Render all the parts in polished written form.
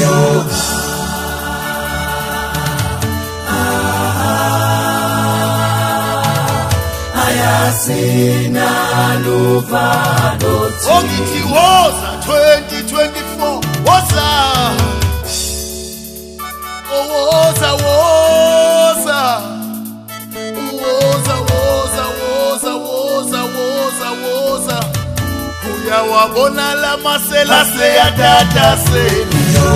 Ayasina luvalo Ongithi woza 2024 woza woza woza woza woza woza woza woza woza uyawabona la masela seyatatasela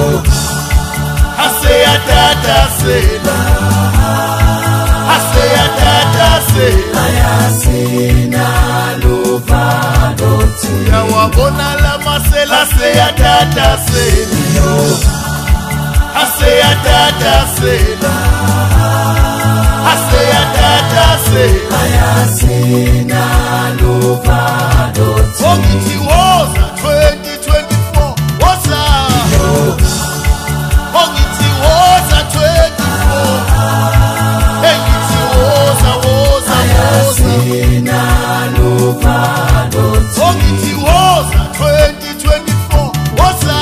aseyatatasela aseyatatasela Ayasina luvalo uyawabona la masela seyatatasela aseyatatasela aseyatatasela Ayasina luvalo ongithi woza 2024 woza ongithi woza 24 engithi woza woza woza Ayasina luvalo ongithi woza 2024 woza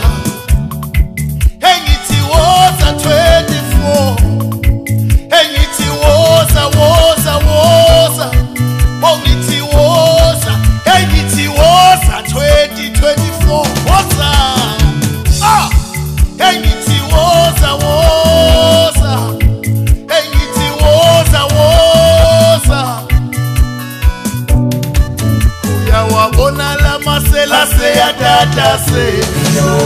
engithi woza 24 engithi woza woza woza ongithi woza engithi woza 2024 woza engithi woza woza engithi woza woza uyawabona la masela seyatatasela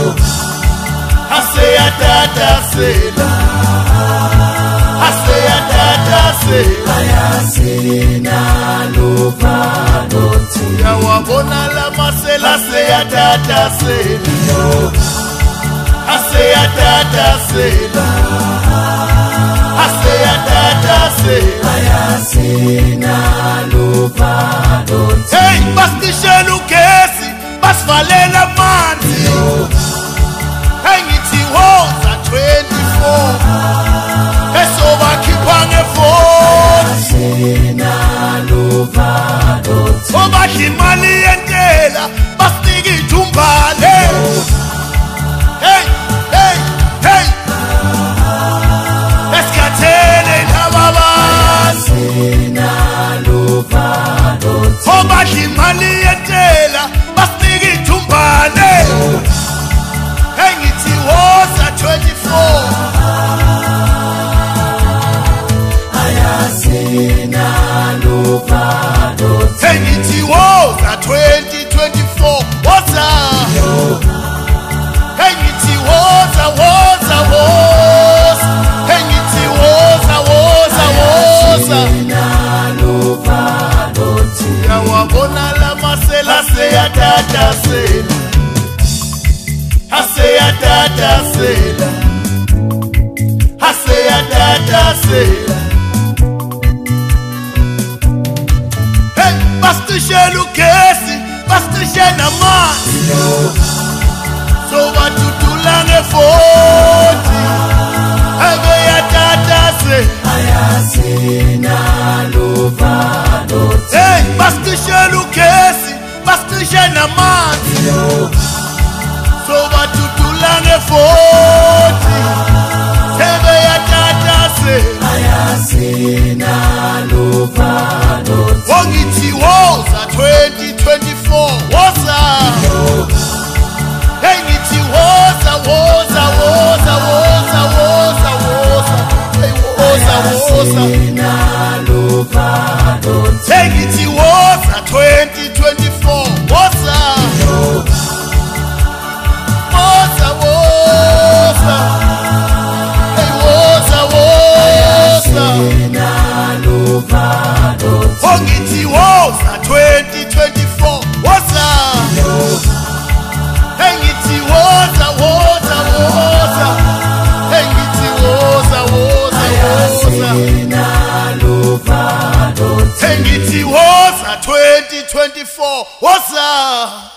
aseyatatasela aseyatatasela Ayasina luvalo uyawabona la masela seyatatasela aseyatatasela aseyatatasela Ayasina luvalo hey basishela ugesi basivalela amanzi engithi woza 24 esobakhipha ngefoni Ayasina luvalo obadla imali yentela basinika ijumbane hey hey hey esikhathele lababantu Ayasina luvalo obadla imali yentela basinika ijumbane engithi woza 24 Ayasina luvalo engithi woza 2024 woza engithi woza woza woza engithi woza woza woza Ayasina luvalo uyawabona la masela seyatatasela aseyatatasela aseyatatasela hey basishela ugesi basishela namanzi sobatutula ngefoni ebeyatatasela Ayasina luvalo hey basishela ugesi basishela namanzi sobatutula ngefoni ebeyatatasela Ayasina luvalo ongithi woza 2024 woza engithi woza woza woza woza woza woza hey woza woza Ayasina luvalo engithi woza 2024 woza woza woza hey woza woza Ayasina luvalo ongithi woza 2024 woza engithi woza woza woza engithi woza woza woza Ayasina luvalo engithi woza 2024 woza